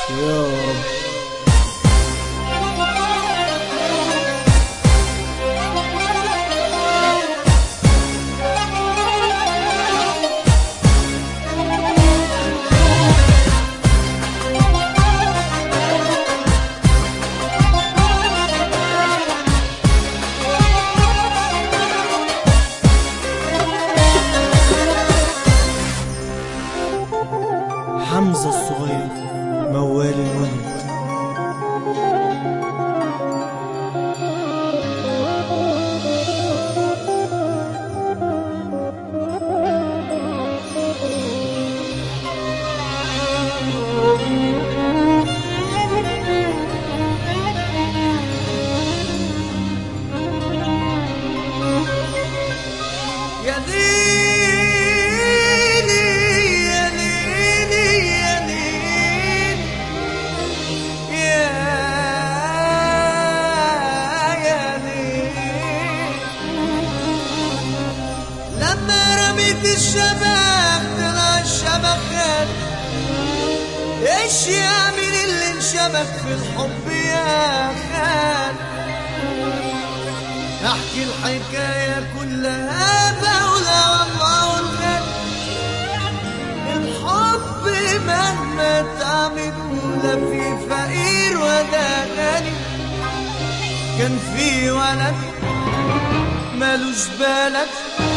يا رب. حمزة الصغير موال الولد. يا ليلي يا ليلي يا ليلي يا ليلي، لما رميت الشبك طلع الشبك خان. ايش يعمل اللي انشبك في الحب يا خان؟ احكي الحكاية كلها بقولها والله الغالي. الحب مهما تعملوا لا في فقير ولا غني. كان في ولد مالوش بلد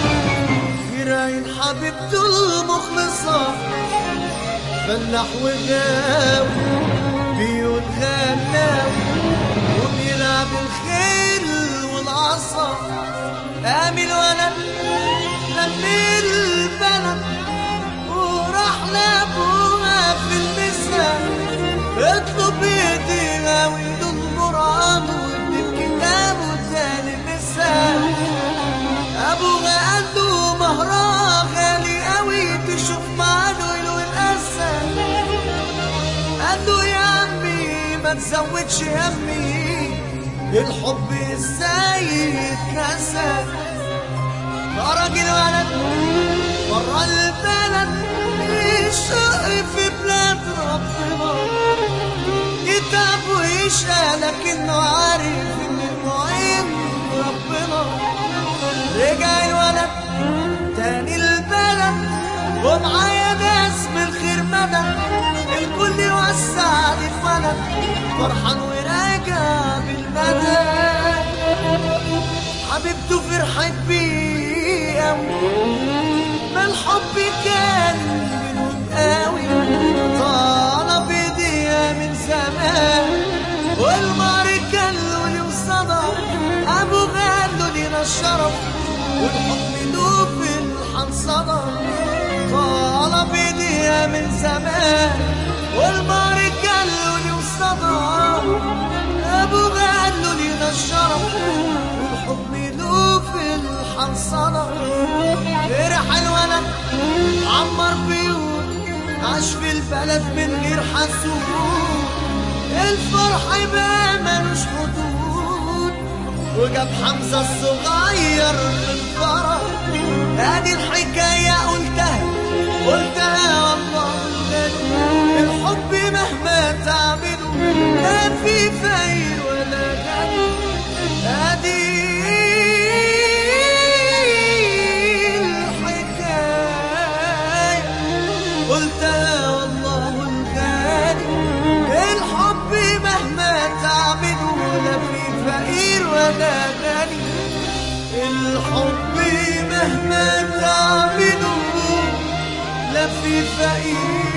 غير عين حبيبته المخلصة، فلاح وغاوي بيقول غناوي وبيلعب الخيل والعصا. قام الولد لم البلد وراح لابوها في المسا، اطلب ايدي غاوي دول مرام واكتب كتابه تاني مسا. ابوها قال له مهرها غالي قوي تشوف معاده الاسد. قال له يا عمي ما تزودش همي، الحب ازاي يتنسى؟ خرج الولد برا البلد يشق في بلاد ربنا، يتعب ويشقى لكنه عارف ان المعين ربنا. رجع الولد تاني البلد ومعايا ناس بالخير مدى، الكل يوسع لي فلد فرحان وراجع بالمدى. حبيبته فرحت بيه قوي، ما الحب كان بنود قوي. طلب ايديها من زمان والمار كان له لي وصدى. ابو غالو لينا الشرف والحكم له في الحنصدى. طلب ايديها من زمان والمار كان له لي وصدى. ابو غالو لينا الشرف والحكم له في الحنصدى. فرح الولد عمر بيوت عاش في البلد من غير حسود. الفرح بقى ملوش حدود وجاب حمزة الصغير للفرح. ادي الحكاية قلتها والله الغالي. الحب مهما تعملوا لا في فقير ولا غني. ادي الحكاية قلتها والله الغالي. الحب مهما تعملوا لا في فقير ولا غني. الحب مهما تعملوا لا في فقير